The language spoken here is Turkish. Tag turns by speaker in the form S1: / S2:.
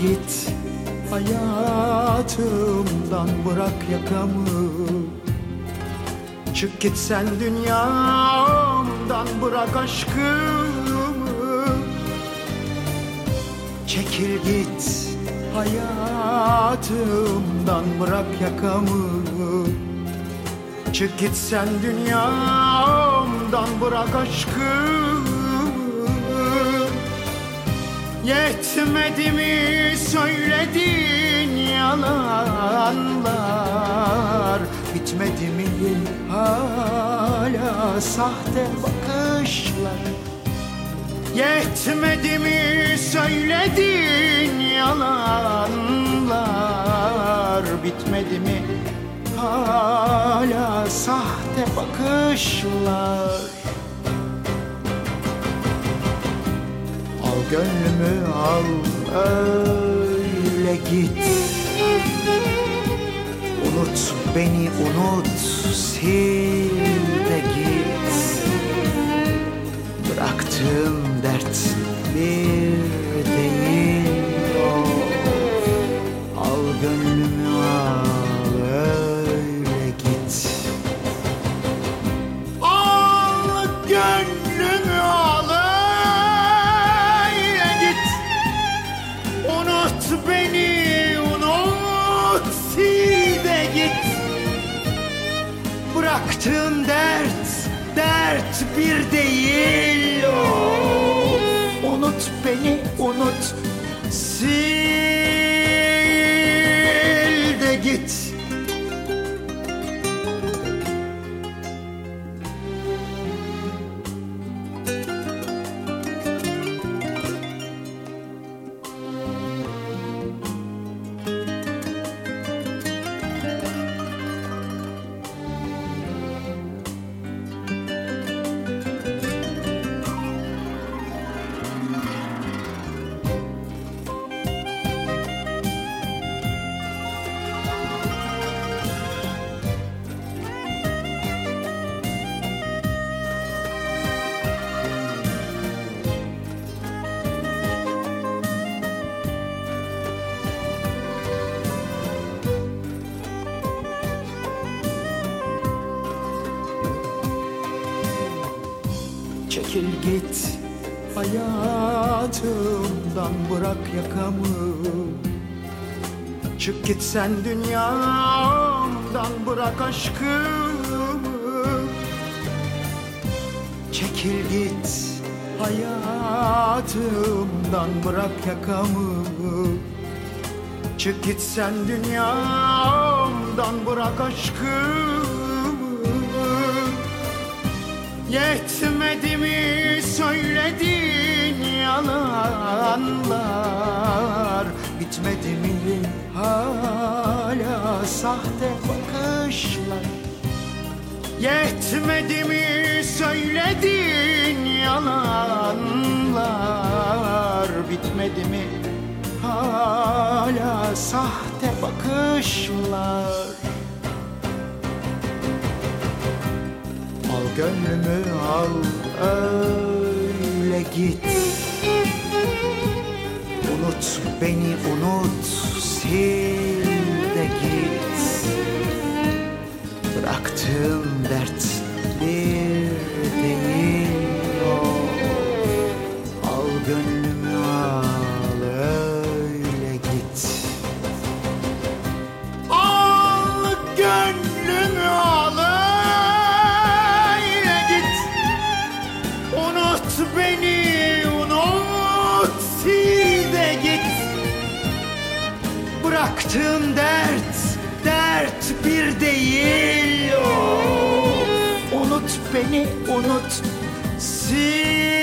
S1: git hayatımdan, bırak yakamı. Çık git sen dünyamdan, bırak aşkımı. Çekil git hayatımdan, bırak yakamı. Çık git sen dünyamdan, bırak aşkımı. Yetmedi mi söylediğin yalanlar? Bitmedi mi hala sahte bakışlar? Yetmedi mi söylediğin yalanlar? Bitmedi mi hala sahte bakışlar? Al gönlümü al, öyle git. Unut beni, unut, sil de git. Bıraktığım dert bir değil o. Al gönlümü al, öyle git. Al gönlümü al, öyle git. Unut beni, unut, sil de git. Bıraktığın dert bir değil o. Unut beni, unut, sil de git. Çekil git hayatımdan, bırak yakamı. Çık git sen dünyamdan, bırak aşkımı. Çekil git hayatımdan, bırak yakamı. Çık git sen dünyamdan, bırak aşkımı. Yetmedi mi söylediğin yalanlar? Bitmedi mi hala sahte bakışlar? Yetmedi mi söylediğin yalanlar? Bitmedi mi hala sahte bakışlar? Al gönlümü al, öyle git. Unut beni, unut, sil de git. Bıraktığım dert bir değil o. Al gönlümü al, öyle git. Al gönlümü al, beni unut, sil de git. Bıraktığım dert bir değil o. Unut beni, unut, sil